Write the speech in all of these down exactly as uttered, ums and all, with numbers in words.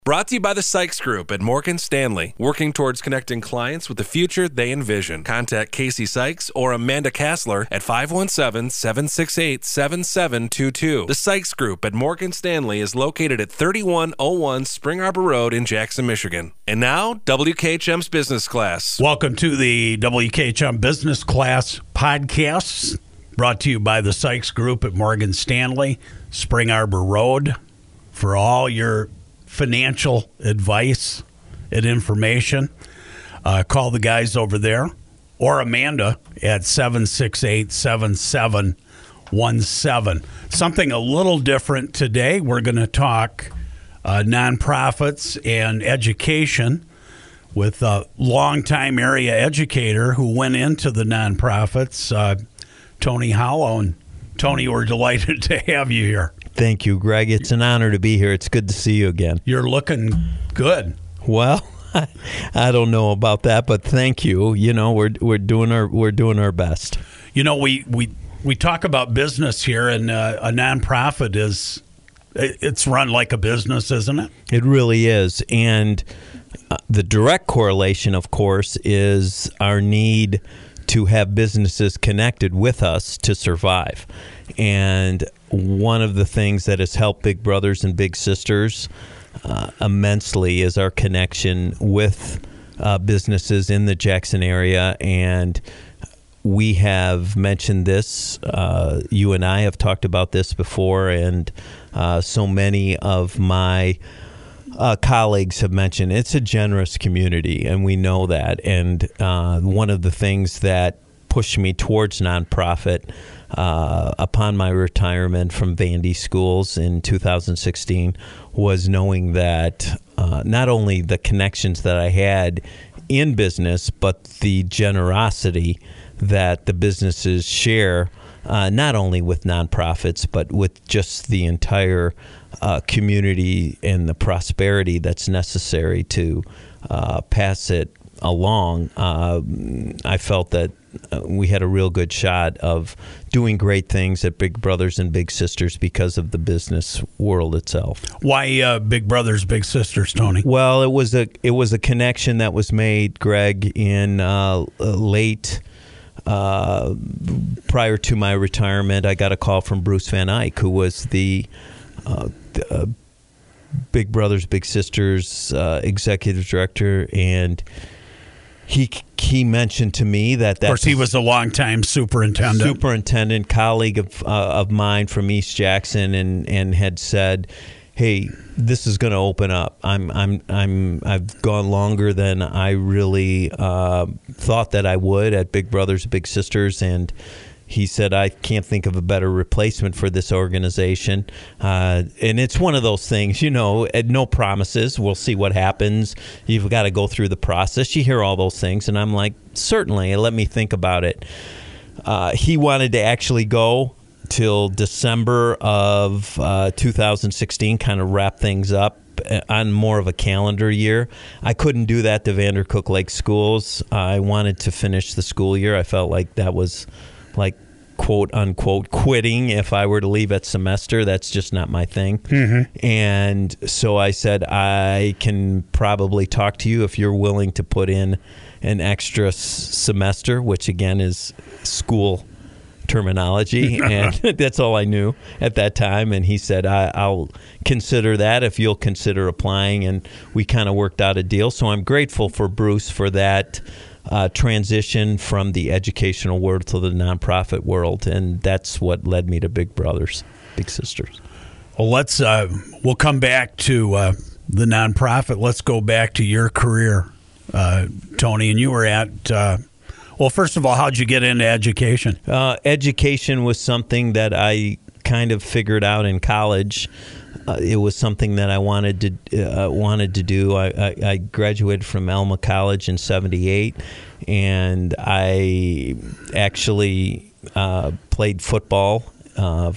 Brought to you by the Sykes Group at Morgan Stanley, working towards connecting clients with the future they envision. Contact Casey Sykes or Amanda Kassler at five one seven, seven six eight, seven seven two two. The Sykes Group at Morgan Stanley is located at thirty-one oh one Spring Arbor Road in Jackson, Michigan. And now, W K H M's Business Class. Welcome to the W K H M Business Class podcast, brought to you by the Sykes Group at Morgan Stanley, Spring Arbor Road. For all your financial advice and information, uh, call the guys over there or Amanda at seven six eight, seven seven one seven. Something a little different today. We're going to talk uh, nonprofits and education with a longtime area educator who went into the nonprofits, uh, Tony Hollow. And Tony, we're delighted to have you here. Thank you, Greg. It's an honor to be here. It's good to see you again. You're looking good. Well, I don't know about that, but thank you. You know, we're we're doing our we're doing our best. You know, we we, we talk about business here, and uh, a nonprofit is it's run like a business, isn't it? It really is, and uh, the direct correlation, of course, is our need to have businesses connected with us to survive. And one of the things that has helped Big Brothers and Big Sisters uh, immensely is our connection with uh, businesses in the Jackson area. And we have mentioned this. Uh, you and I have talked about this before, and uh, so many of my Uh, colleagues have mentioned it's a generous community, and we know that. And uh, one of the things that pushed me towards nonprofit uh, upon my retirement from Vandy Schools in two thousand sixteen was knowing that uh, not only the connections that I had in business, but the generosity that the businesses share, uh, not only with nonprofits, but with just the entire Uh, community and the prosperity that's necessary to uh, pass it along. Uh, I felt that uh, we had a real good shot of doing great things at Big Brothers and Big Sisters because of the business world itself. Why uh, Big Brothers, Big Sisters, Tony? Well, it was a it was a connection that was made, Greg, in uh, late. Uh, prior to my retirement, I got a call from Bruce Van Eyck, who was the Uh, uh, Big Brothers Big Sisters uh, executive director, and he he mentioned to me that that of course he was a longtime superintendent superintendent colleague of uh, of mine from East Jackson, and, and had said, "Hey, this is going to open up. I'm I'm I'm I've gone longer than I really uh, thought that I would at Big Brothers Big Sisters," and he said, "I can't think of a better replacement for this organization." Uh, and it's one of those things, you know, no promises. We'll see what happens. You've got to go through the process. You hear all those things. And I'm like, certainly, let me think about it. Uh, he wanted to actually go till December of uh, two thousand sixteen, kind of wrap things up on more of a calendar year. I couldn't do that to Vandercook Lake Schools. I wanted to finish the school year. I felt like that was like quote unquote quitting if I were to leave at semester. That's just not my thing. Mm-hmm. And so I said, I can probably talk to you if you're willing to put in an extra s- semester, which again is school terminology. And that's all I knew at that time. And he said, I, I'll consider that if you'll consider applying. And we kind of worked out a deal. So I'm grateful for Bruce for that Uh, transition from the educational world to the nonprofit world, and that's what led me to Big Brothers, Big Sisters. Well, let's uh, we'll come back to uh, the nonprofit. Let's go back to your career, uh, Tony. And you were at uh, well, first of all, how'd you get into education? Uh, education was something that I kind of figured out in college. Uh, it was something that I wanted to uh, wanted to do. I, I, I graduated from Alma College in seventy-eight, and I actually uh, played football uh,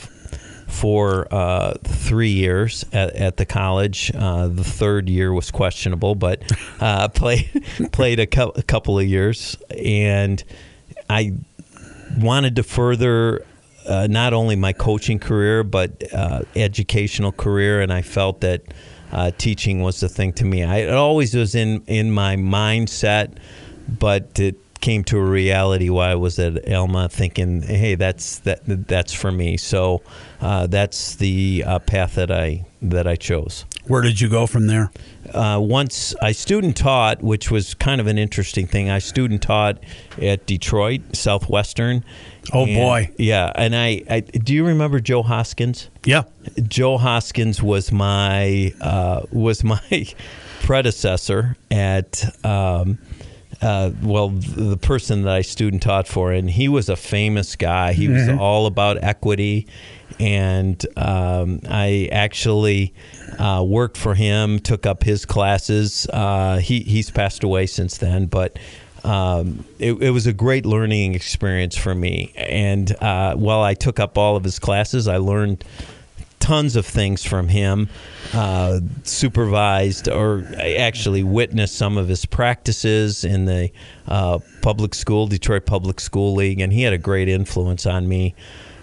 for uh, three years at, at the college. Uh, the third year was questionable, but uh, play, played a, co- a couple of years, and I wanted to further Uh, not only my coaching career, but uh, educational career, and I felt that uh, teaching was the thing to me. I, it always was in, in my mindset, but it came to a reality while I was at Alma, thinking, "Hey, that's that that's for me." So uh, that's the uh, path that I that I chose. Where did you go from there? Uh, once I student taught, which was kind of an interesting thing. I student taught at Detroit Southwestern. Oh and, boy, yeah. And I, I do you remember Joe Hoskins? Yeah, Joe Hoskins was my uh, was my predecessor at. Um, Uh, well, the person that I student taught for, and he was a famous guy. He was mm-hmm. all about equity, and um, I actually uh, worked for him, took up his classes. Uh, he he's passed away since then, but um, it, it was a great learning experience for me. And uh, while I took up all of his classes, I learned tons of things from him, uh, supervised or actually witnessed some of his practices in the uh, public school, Detroit Public School League, and he had a great influence on me.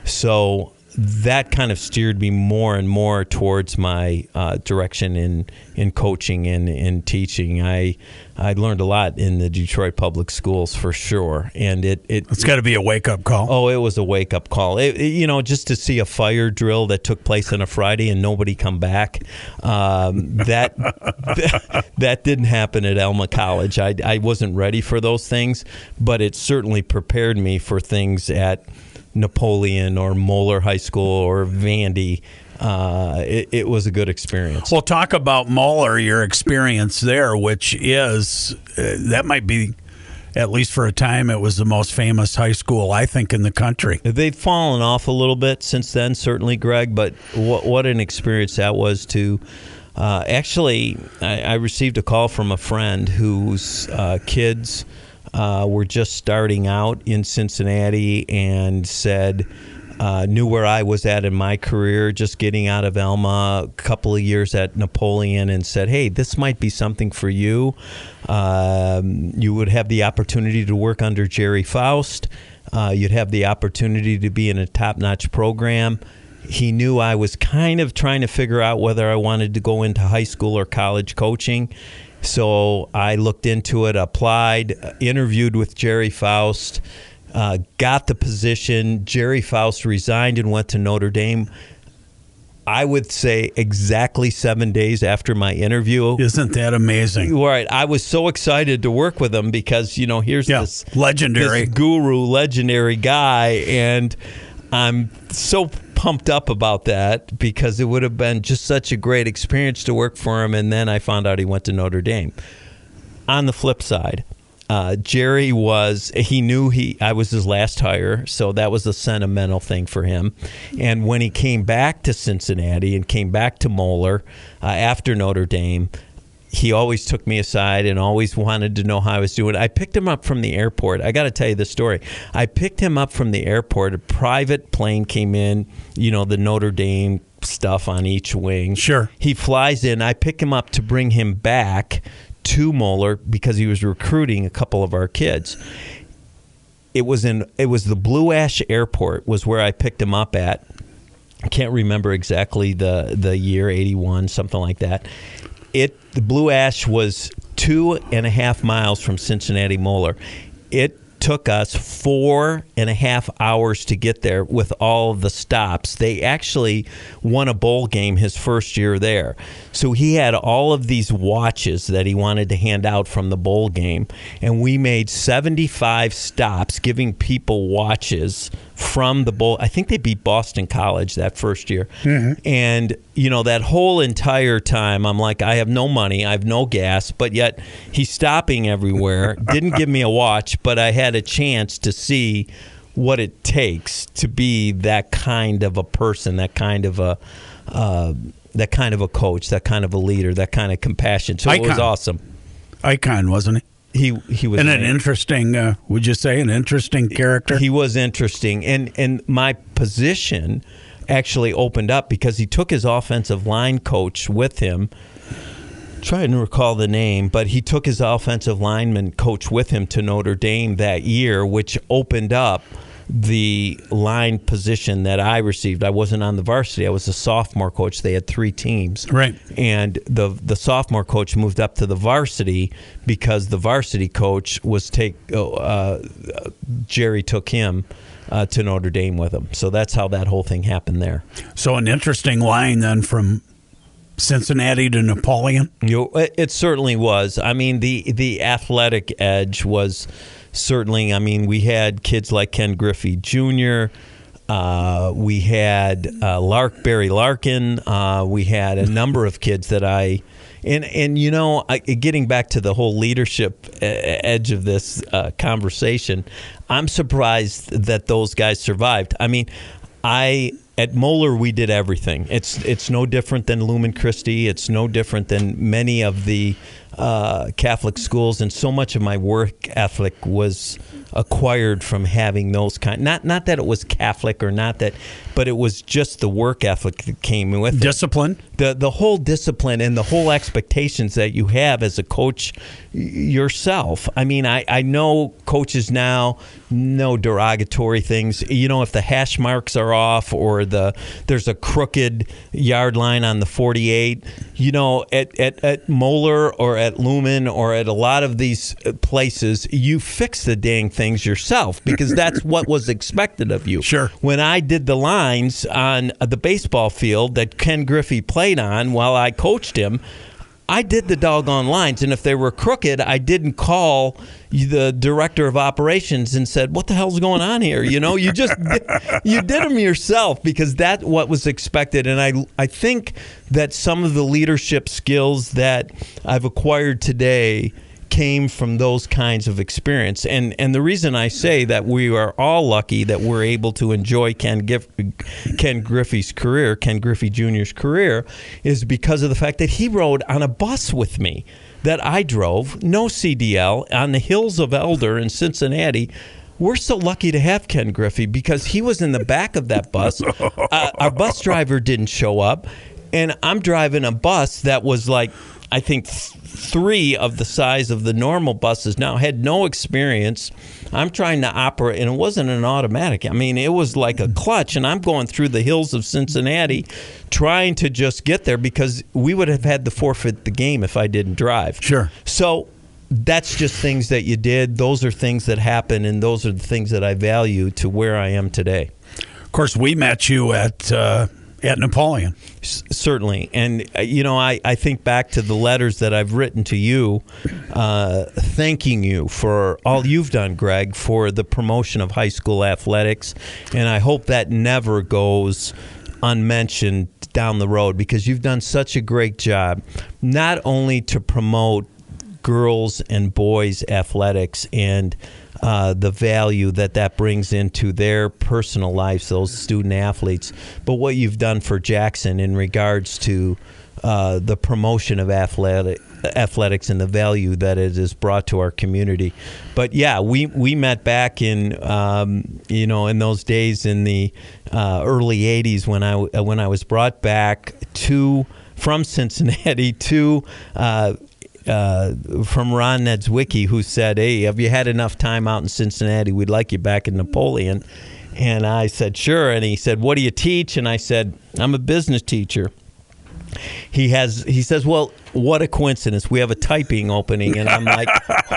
So that kind of steered me more and more towards my uh, direction in, in coaching and in teaching. I I learned a lot in the Detroit Public Schools for sure, and it, it it's got to be a wake up call. Oh, it was a wake up call. It, it, you know, just to see a fire drill that took place on a Friday and nobody come back. Um, that, that that didn't happen at Alma College. I I wasn't ready for those things, but it certainly prepared me for things at Napoleon or Moeller High School or Vandy. Uh, it, it was a good experience. Well, talk about Moeller, your experience there, which is, uh, that might be, at least for a time, it was the most famous high school, I think, in the country. They've fallen off a little bit since then, certainly, Greg, but what, what an experience that was to... Uh, actually, I, I received a call from a friend whose uh, kids... Uh, were just starting out in Cincinnati and said, uh, knew where I was at in my career, just getting out of Alma, a couple of years at Napoleon, and said, hey, this might be something for you. Um, you would have the opportunity to work under Jerry Faust. Uh, you'd have the opportunity to be in a top-notch program. He knew I was kind of trying to figure out whether I wanted to go into high school or college coaching. So I looked into it, applied, interviewed with Jerry Faust, uh, got the position. Jerry Faust resigned and went to Notre Dame. I would say exactly seven days after my interview. Isn't that amazing? Right. I was so excited to work with him because, you know, here's yeah, this legendary this guru, legendary guy, and I'm so pumped up about that because it would have been just such a great experience to work for him. And then I found out he went to Notre Dame. On the flip side, uh, Jerry was, he knew he I was his last hire, so that was a sentimental thing for him. And when he came back to Cincinnati and came back to Moeller uh, after Notre Dame, he always took me aside and always wanted to know how I was doing. I picked him up from the airport. I got to tell you the story. I picked him up from the airport. A private plane came in, you know, the Notre Dame stuff on each wing. Sure. He flies in. I pick him up to bring him back to Moeller because he was recruiting a couple of our kids. It was in it was the Blue Ash Airport was where I picked him up at. I can't remember exactly the the year, eighty-one, something like that. It the Blue Ash was two and a half miles from Cincinnati Moeller. It took us four and a half hours to get there with all the stops. They actually won a bowl game his first year there. So he had all of these watches that he wanted to hand out from the bowl game. And we made seventy-five stops giving people watches from the bowl. I think they beat Boston College that first year. Mm-hmm. And, you know, that whole entire time, I'm like, I have no money, I have no gas, but yet he's stopping everywhere. Didn't give me a watch, but I had a chance to see what it takes to be that kind of a person, that kind of a uh, that kind of a coach, that kind of a leader, that kind of compassion. So Icon. It was awesome. Icon, wasn't he? He he was and an interesting. Uh, would you say an interesting character? He was interesting, and and my position actually opened up because he took his offensive line coach with him. Trying to recall the name, but he took his offensive lineman coach with him to Notre Dame that year, which opened up the line position that I received. I wasn't on the varsity. I was a sophomore coach. They had three teams. Right. And the the sophomore coach moved up to the varsity because the varsity coach was take uh, Jerry took him uh, to Notre Dame with him. So that's how that whole thing happened there. So an interesting line then from Cincinnati to Napoleon. You know, it, it certainly was. I mean, the the athletic edge was certainly. I mean, we had kids like Ken Griffey Junior Uh, we had uh, Lark Barry Larkin. Uh, we had a number of kids that I, and and you know, I, getting back to the whole leadership edge of this uh, conversation, I'm surprised that those guys survived. I mean, I at Moeller we did everything. It's it's no different than Lumen Christi. It's no different than many of the uh, Catholic schools, and so much of my work ethic was acquired from having those kind. Not not that it was Catholic or not that, but it was just the work ethic that came with it. Discipline. The the whole discipline and the whole expectations that you have as a coach yourself. I mean, I, I know coaches now, no derogatory things. You know, if the hash marks are off or the there's a crooked yard line on the forty-eight, you know, at, at, at Moeller or at Lumen or at a lot of these places, you fix the dang things yourself because that's what was expected of you. Sure. When I did the lines on the baseball field that Ken Griffey played on while I coached him, I did the doggone lines, and if they were crooked, I didn't call the director of operations and said, "What the hell's going on here?" You know, you just did, you did them yourself because that's what was expected. And I I think that some of the leadership skills that I've acquired today came from those kinds of experience. And and the reason I say that we are all lucky that we're able to enjoy Ken, Gif- Ken Griffey's career, Ken Griffey Junior's career, is because of the fact that he rode on a bus with me that I drove, no C D L, on the hills of Elder in Cincinnati. We're so lucky to have Ken Griffey because he was in the back of that bus. Uh, our bus driver didn't show up, and I'm driving a bus that was like, I think th- three of the size of the normal buses now, had no experience. I'm trying to operate, and it wasn't an automatic. I mean, it was like a clutch, and I'm going through the hills of Cincinnati trying to just get there because we would have had to forfeit the game if I didn't drive. Sure. So that's just things that you did. Those are things that happen, and those are the things that I value to where I am today. Of course, we met you at uh, at Napoleon. S- certainly. And, uh, you know, I, I think back to the letters that I've written to you, uh, thanking you for all you've done, Greg, for the promotion of high school athletics. And I hope that never goes unmentioned down the road because you've done such a great job, not only to promote girls and boys athletics and uh, the value that that brings into their personal lives, those student athletes, but what you've done for Jackson in regards to uh, the promotion of athletic, athletics and the value that it has brought to our community. But yeah, we, we met back in um, you know in those days in the uh, early eighties when I when I was brought back to from Cincinnati to. Uh, Uh, from Ron Nedzwicki, who said, "Hey, have you had enough time out in Cincinnati? We'd like you back in Napoleon." And I said, "Sure." And he said, "What do you teach?" And I said, "I'm a business teacher." He has. He says, "Well, what a coincidence. We have a typing opening." And I'm like,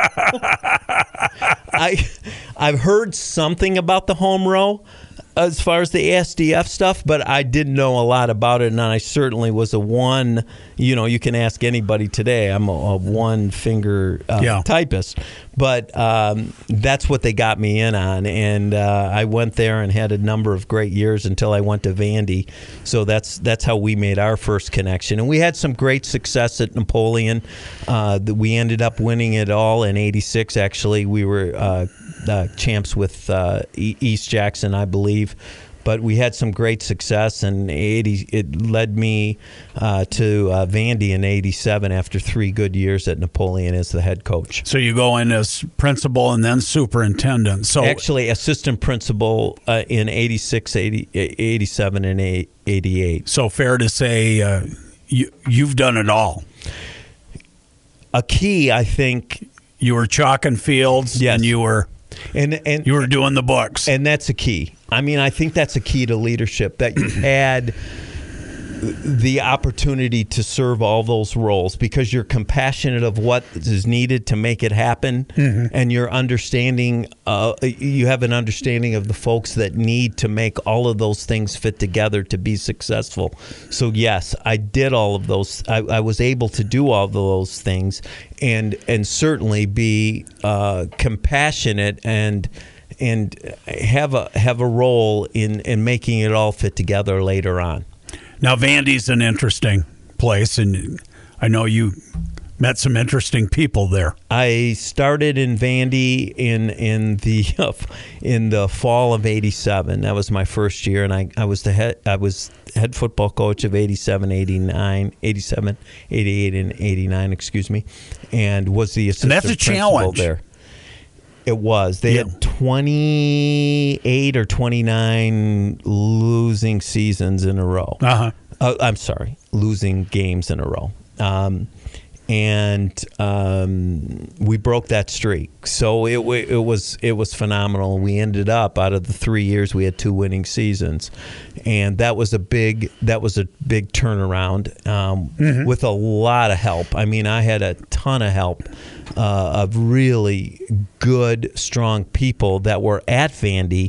I, I've heard something about the home row as far as the A S D F stuff, but I didn't know a lot about it, and I certainly was a one, you know, you can ask anybody today, I'm a, a one-finger uh, yeah. typist. But um, that's what they got me in on, and uh, I went there and had a number of great years until I went to Vandy. So that's that's how we made our first connection. And we had some great success at Napoleon. Uh, we ended up winning it all in eighty-six, actually. We were uh, uh, champs with uh, East Jackson, I believe. But we had some great success, and eighty it led me uh, to uh, Vandy in eighty-seven after three good years at Napoleon as the head coach. So you go in as principal and then superintendent. So actually, assistant principal uh, in eighty-six, eighty, eighty-seven, and eighty-eight. So fair to say uh, you, you've done it all. A key, I think. You were chalking fields, yes. and you were And and You were doing the books. And that's a key. I mean, I think that's a key to leadership, that you had the opportunity to serve all those roles because you're compassionate of what is needed to make it happen, mm-hmm. and you're understanding, uh, you have an understanding of the folks that need to make all of those things fit together to be successful. So yes, I did all of those. I, I was able to do all of those things, and and certainly be uh, compassionate and and have a have a role in, in making it all fit together later on. Now, Vandy's an interesting place, and I know you met some interesting people there. I started in Vandy in in the in the fall of eighty-seven. That was my first year, and I, I was the head I was head football coach of eighty-seven, eighty-nine, eighty-seven, eighty-eight, and eighty-nine. Excuse me, and was the assistant and that's a principal challenge there. It was. They yeah. had twenty-eight or twenty-nine losing seasons in a row. Uh-huh. Uh, I'm sorry, losing games in a row. Um, and um, we broke that streak. So it, it was it was phenomenal. We ended up, out of the three years, we had two winning seasons, and that was a big that was a big turnaround um, mm-hmm. with a lot of help. I mean, I had a ton of help uh, of really good, strong people that were at Vandy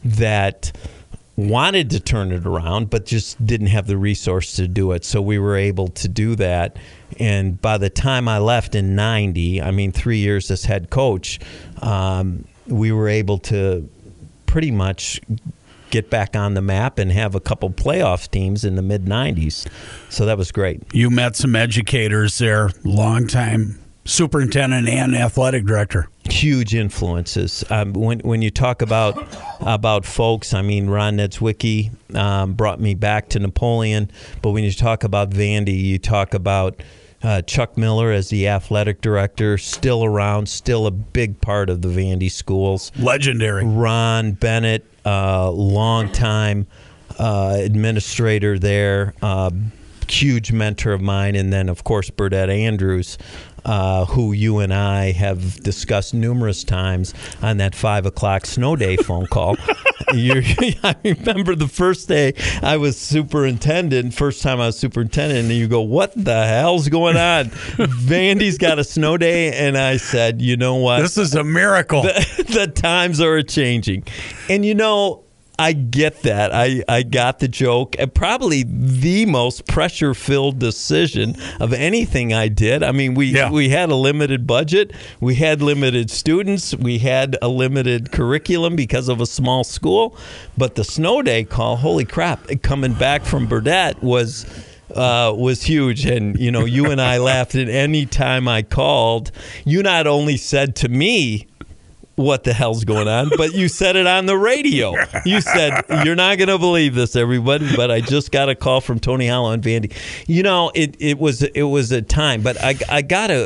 that wanted to turn it around, but just didn't have the resource to do it. So we were able to do that. And by the time I left in ninety, I mean, three years as head coach, um, we were able to pretty much get back on the map and have a couple playoff teams in the mid nineties. So that was great. You met some educators there, long-time superintendent and athletic director. Huge influences. Um, when when you talk about about folks, I mean, Ron Nedzwicki um, brought me back to Napoleon. But when you talk about Vandy, you talk about uh, Chuck Miller as the athletic director, still around, still a big part of the Vandy schools. Legendary. Ron Bennett, uh, longtime uh, administrator there, uh, huge mentor of mine, and then of course Burdett Andrews. Uh, who you and I have discussed numerous times on that five o'clock snow day phone call. You're, I remember the first day I was superintendent, first time I was superintendent, and you go, what the hell's going on? Vandy's got a snow day, and I said, you know what? This is a miracle. The, the times are changing. And you know, I get that. I, I got the joke. And probably the most pressure-filled decision of anything I did. I mean, we yeah. we had a limited budget. We had limited students. We had a limited curriculum because of a small school. But the snow day call, holy crap, coming back from Burdett was uh, was huge. And, you know, you and I laughed at any time I called. You not only said to me, what the hell's going on? But you said it on the radio. You said, you're not going to believe this, everybody, but I just got a call from Tony Hollow and Vandy. You know, it, it was it was a time, but I, I got to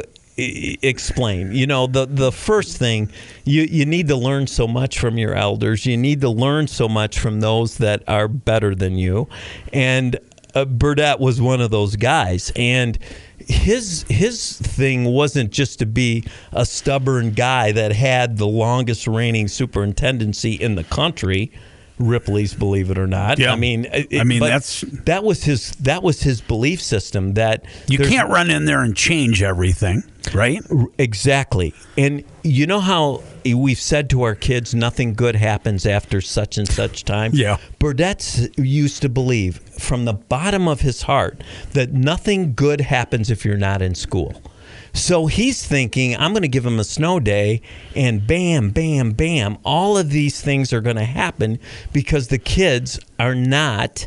explain. You know, the, the first thing, you, you need to learn so much from your elders. You need to learn so much from those that are better than you. And uh, Burdett was one of those guys. And His his thing wasn't just to be a stubborn guy that had the longest reigning superintendency in the country, Ripley's, believe it or not. Yeah. I mean, it, I mean that's that was his that was his belief system that you can't run in there and change everything, right? Exactly. And you know how we've said to our kids, nothing good happens after such and such time? Yeah. Burdett used to believe from the bottom of his heart that nothing good happens if you're not in school. So he's thinking, I'm going to give him a snow day, and bam, bam, bam, all of these things are going to happen because the kids are not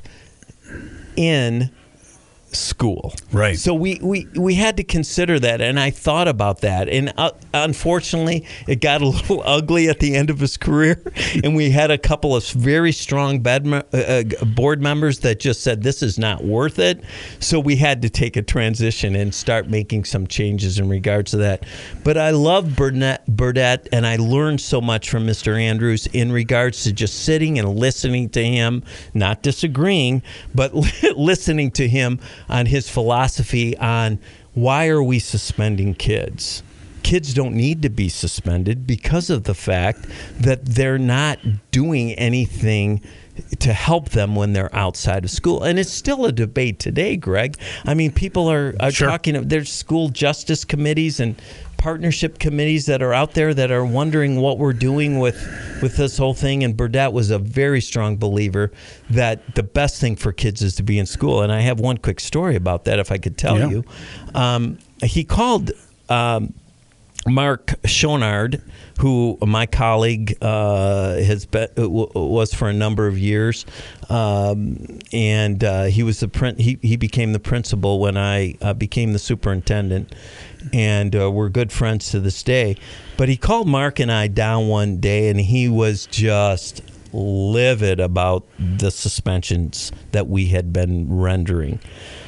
in school. Right. So we, we, we had to consider that, and I thought about that. And uh, unfortunately, it got a little ugly at the end of his career, and we had a couple of very strong bed me- uh, board members that just said, this is not worth it. So we had to take a transition and start making some changes in regards to that. But I love Burnett, Burdett, and I learned so much from Mister Andrews in regards to just sitting and listening to him, not disagreeing, but listening to him on his philosophy on why are we suspending kids? kids don't need to be suspended because of the fact that they're not doing anything to help them when they're outside of school. And it's still a debate today, Greg. I mean, people are, are Sure. talking, there's school justice committees and partnership committees that are out there that are wondering what we're doing with, with this whole thing. And Burdett was a very strong believer that the best thing for kids is to be in school. And I have one quick story about that, if I could tell Yeah. you. Um, he called um, Mark Schonard, who my colleague uh, has been, w- was for a number of years, um, and uh, he was the prin- he he became the principal when I uh, became the superintendent, and uh, we're good friends to this day. But he called Mark and I down one day, and he was just livid about the suspensions that we had been rendering.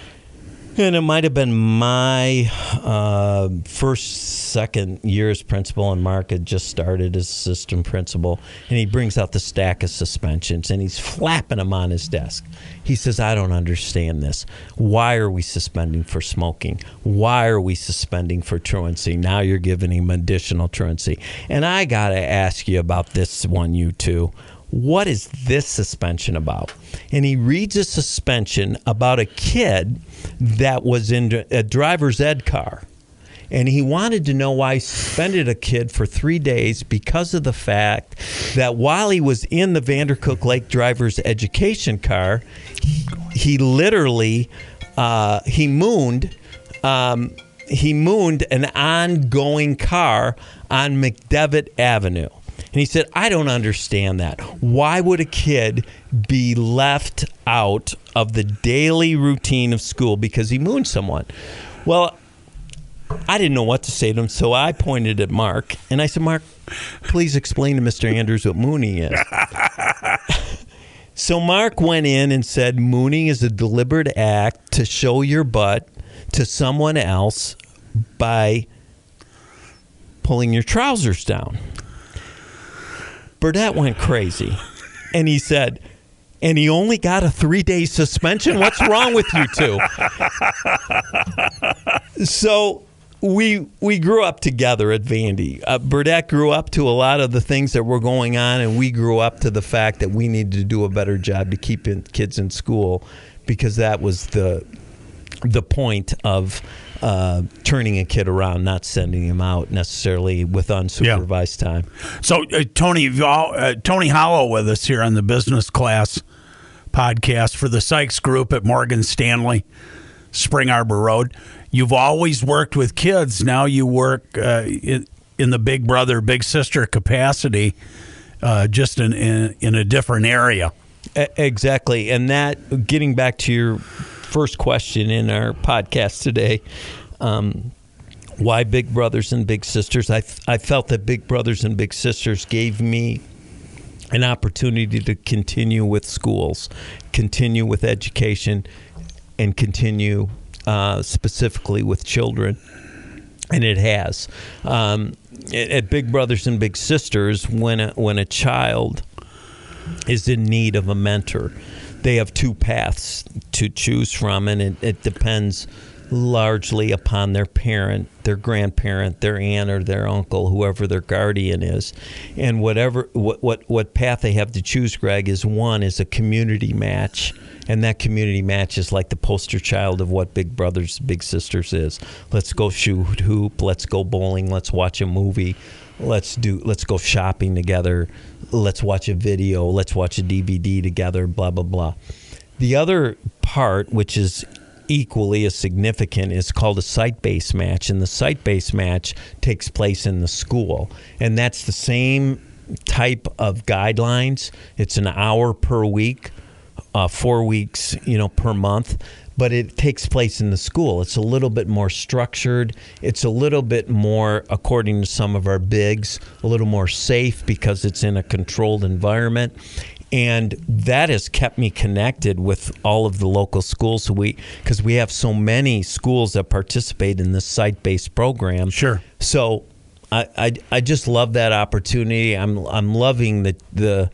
And it might have been my uh, first, second year as principal, and Mark had just started as assistant principal. And he brings out the stack of suspensions, and he's flapping them on his desk. He says, I don't understand this. Why are we suspending for smoking? Why are we suspending for truancy? Now you're giving him additional truancy. And I got to ask you about this one, you two. What is this suspension about? And he reads a suspension about a kid that was in a driver's ed car. And he wanted to know why he suspended a kid for three days because of the fact that while he was in the Vandercook Lake driver's education car, he literally, uh, he mooned, um, he mooned an ongoing car on McDevitt Avenue. And he said, I don't understand that. Why would a kid be left out of the daily routine of school because he mooned someone? Well, I didn't know what to say to him, so I pointed at Mark, and I said, Mark, please explain to Mister Andrews what mooning is. So Mark went in and said, mooning is a deliberate act to show your butt to someone else by pulling your trousers down. Burdett went crazy, and he said, and he only got a three-day suspension? What's wrong with you two? So we we grew up together at Vandy. Uh, Burdett grew up to a lot of the things that were going on, and we grew up to the fact that we needed to do a better job to keep in, kids in school, because that was the the point of uh, turning a kid around, not sending him out necessarily with unsupervised yeah. time. So, uh, Tony, uh, Tony Hollow with us here on the Business Class podcast for the Sykes Group at Morgan Stanley, Spring Arbor Road. You've always worked with kids. Now you work uh, in, in the big brother, big sister capacity, uh, just in, in in a different area. Exactly. And that, getting back to your first question in our podcast today, um, why Big Brothers and Big Sisters? I, I felt that Big Brothers and Big Sisters gave me an opportunity to continue with schools, continue with education, and continue uh, specifically with children. And it has. Um, at Big Brothers and Big Sisters, when a, when a child is in need of a mentor, they have two paths to choose from, and it, it depends largely upon their parent, their grandparent, their aunt or their uncle, whoever their guardian is. And whatever what, what, what path they have to choose, Greg, is one is a community match, and that community match is like the poster child of what Big Brothers, Big Sisters is. Let's go shoot hoop, let's go bowling, let's watch a movie, let's do let's go shopping together, let's watch a video, let's watch a D V D together, blah, blah, blah. The other part, which is equally as significant, is called a site-based match, and the site-based match takes place in the school, and that's the same type of guidelines. It's an hour per week, uh, four weeks, you know, per month, but it takes place in the school. It's a little bit more structured. It's a little bit more, according to some of our bigs, a little more safe because it's in a controlled environment. And that has kept me connected with all of the local schools. So we, because we have so many schools that participate in this site-based program. Sure. So I, I, I just love that opportunity. I'm I'm loving the the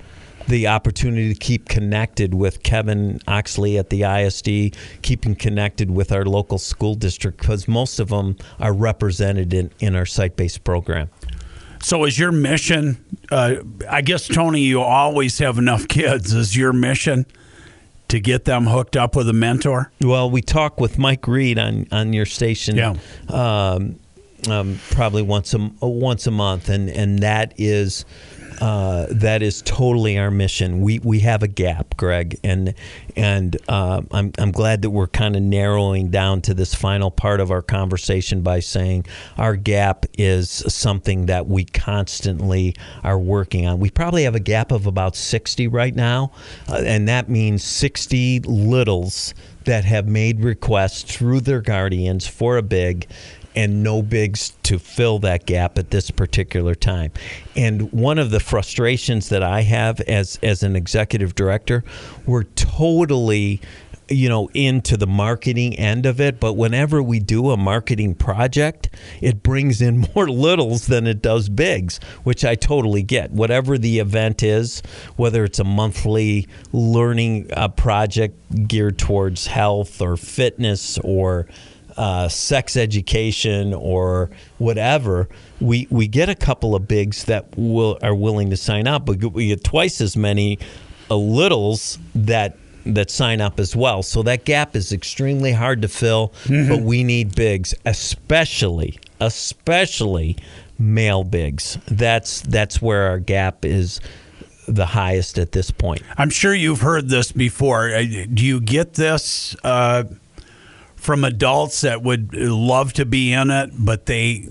the opportunity to keep connected with Kevin Oxley at the I S D, keeping connected with our local school district, because most of them are represented in, in our site-based program. So is your mission, uh, I guess, Tony, you always have enough kids. Is your mission to get them hooked up with a mentor? Well, we talk with Mike Reed on, on your station yeah. um, um, probably once a, once a month, and, and that is uh, that is totally our mission. We we have a gap, Greg, and and uh, I'm I'm glad that we're kind of narrowing down to this final part of our conversation by saying our gap is something that we constantly are working on. We probably have a gap of about sixty right now, uh, and that means sixty littles that have made requests through their guardians for a big, and no bigs to fill that gap at this particular time. And one of the frustrations that I have as as an executive director, we're totally, you know, into the marketing end of it, but whenever we do a marketing project, it brings in more littles than it does bigs, which I totally get. Whatever the event is, whether it's a monthly learning uh, project geared towards health or fitness or Uh, sex education or whatever, we we get a couple of bigs that will are willing to sign up, but we get twice as many uh, littles that that sign up as well. So that gap is extremely hard to fill, mm-hmm. but we need bigs, especially especially male bigs. That's that's where our gap is the highest at this point. I'm sure you've heard this before. Do you get this Uh from adults that would love to be in it, but they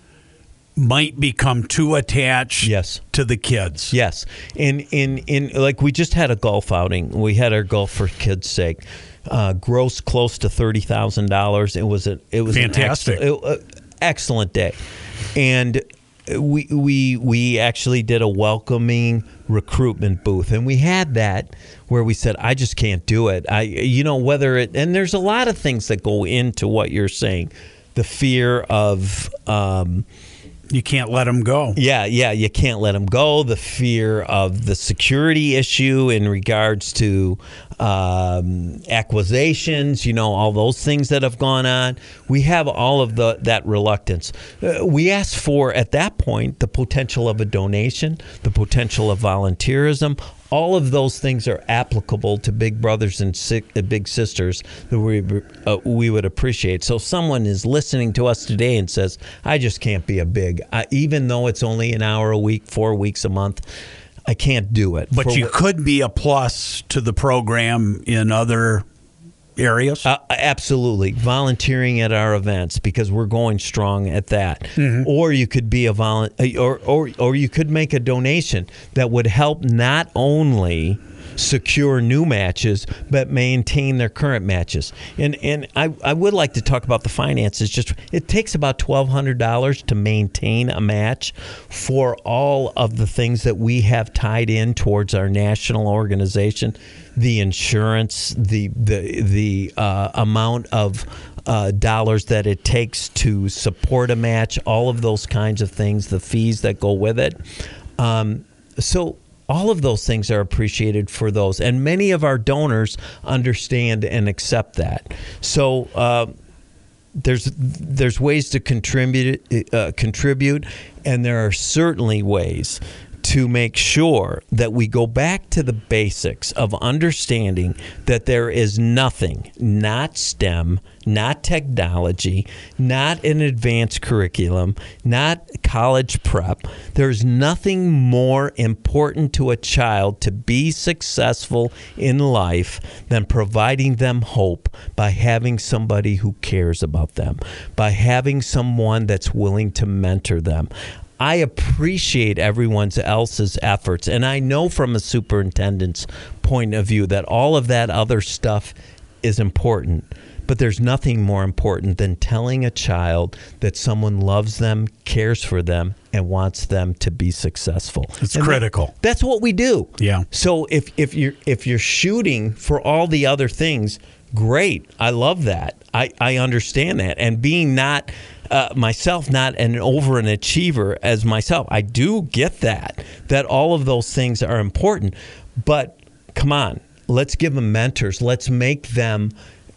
might become too attached yes. to the kids? Yes. In, in, in, like we just had a golf outing. We had our Golf for Kids' Sake. Uh, gross close to thirty thousand dollars. It was a, it was fantastic. An ex- uh, excellent day. And we, we, we actually did a welcoming recruitment booth, and we had that where we said, I just can't do it. I, you know, whether it, and there's a lot of things that go into what you're saying. The fear of, um, you can't let them go. Yeah, yeah, you can't let them go. The fear of the security issue in regards to um, acquisitions, you know, all those things that have gone on. We have all of the that reluctance. Uh, we asked for, at that point, the potential of a donation, the potential of volunteerism. All of those things are applicable to big brothers and si- uh, big sisters that we uh, we would appreciate. So if someone is listening to us today and says, I just can't be a big, uh, even though it's only an hour a week, four weeks a month, I can't do it. But For you wh- could be a plus to the program in other areas? Uh, absolutely. Volunteering at our events, because we're going strong at that. Mm-hmm. Or you could be a volu- or, or or you could make a donation that would help not only secure new matches, but maintain their current matches. And and I, I would like to talk about the finances. Just it takes about twelve hundred dollars to maintain a match for all of the things that we have tied in towards our national organization. The insurance, the the the uh, amount of uh, dollars that it takes to support a match, all of those kinds of things, the fees that go with it. Um, so all of those things are appreciated for those, and many of our donors understand and accept that. So uh, there's there's ways to contribute uh, contribute, and there are certainly ways to make sure that we go back to the basics of understanding that there is nothing, not STEM, not technology, not an advanced curriculum, not college prep. There's nothing more important to a child to be successful in life than providing them hope by having somebody who cares about them, by having someone that's willing to mentor them. I appreciate everyone else's efforts, and I know from a superintendent's point of view that all of that other stuff is important, but there's nothing more important than telling a child that someone loves them, cares for them, and wants them to be successful. It's and critical. That, that's what we do. Yeah. So if if you're if you're shooting for all the other things, great. I love that. I, I understand that. And being not uh, myself not an over an achiever as myself. I do get that, that all of those things are important. But come on, let's give them mentors. Let's make them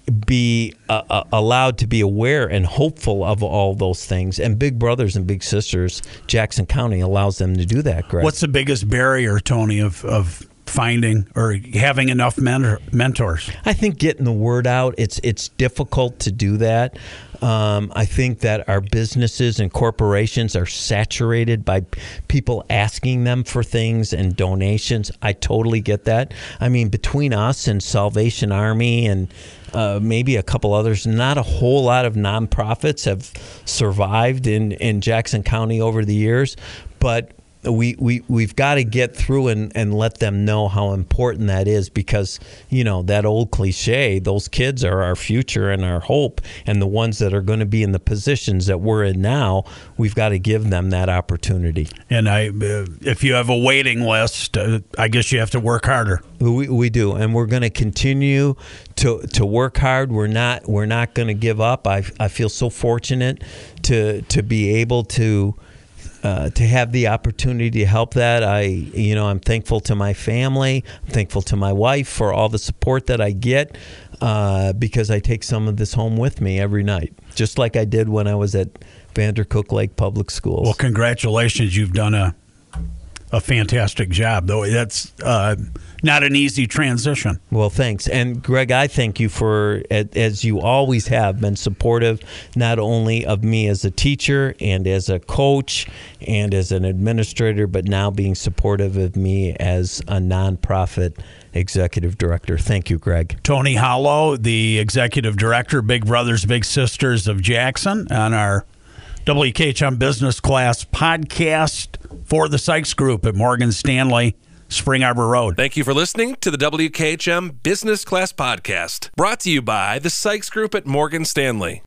be uh, uh, allowed to be aware and hopeful of all those things. And Big Brothers and Big Sisters, Jackson County allows them to do that, Greg. What's the biggest barrier, Tony, of, of finding or having enough mentor, mentors? I think getting the word out, it's it's difficult to do that. Um, I think that our businesses and corporations are saturated by people asking them for things and donations. I totally get that. I mean, between us and Salvation Army and uh, maybe a couple others, not a whole lot of nonprofits have survived in, in Jackson County over the years, but We, we, we've got to get through and, and let them know how important that is because, you know, that old cliche, those kids are our future and our hope, and the ones that are going to be in the positions that we're in now, we've got to give them that opportunity. And I, uh, if you have a waiting list, uh, I guess you have to work harder. We, we do, and we're going to continue to to work hard. We're not we're not going to give up. I I feel so fortunate to to be able to. Uh, to have the opportunity to help that. I, you know, I'm thankful to my family. I'm thankful to my wife for all the support that I get uh, because I take some of this home with me every night, just like I did when I was at Vandercook Lake Public Schools. Well, congratulations. You've done a a fantastic job, though. That's uh, not an easy transition. Well, thanks. And, Greg, I thank you for, as you always have, been supportive not only of me as a teacher and as a coach and as an administrator, but now being supportive of me as a nonprofit executive director. Thank you, Greg. Tony Hollow, the executive director, Big Brothers Big Sisters of Jackson, on our W K H M Business Class podcast for the Sykes Group at Morgan Stanley, Spring Arbor Road. Thank you for listening to the W K H M Business Class podcast, brought to you by the Sykes Group at Morgan Stanley.